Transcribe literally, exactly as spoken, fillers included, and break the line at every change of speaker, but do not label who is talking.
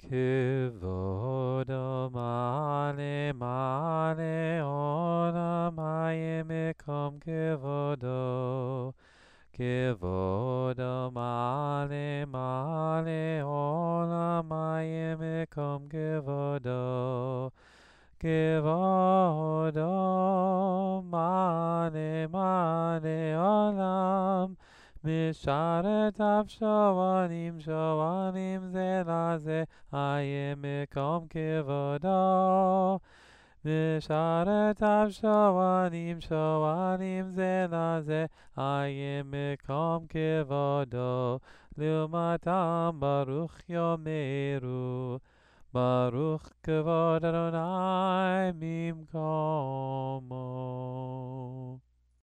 Kivodo male male olam hayim ekom kivodo. Kivodo male male olam hayim ekom kivodo. Kivodo male male olam Misharetav shovanim shovanim ze laze hayim ekom kivodo. Misharetav shovanim shovanim ze laze hayim ekom kivodo. Lumatam baruch yomeru Baruch kavod Adonai mimkomo.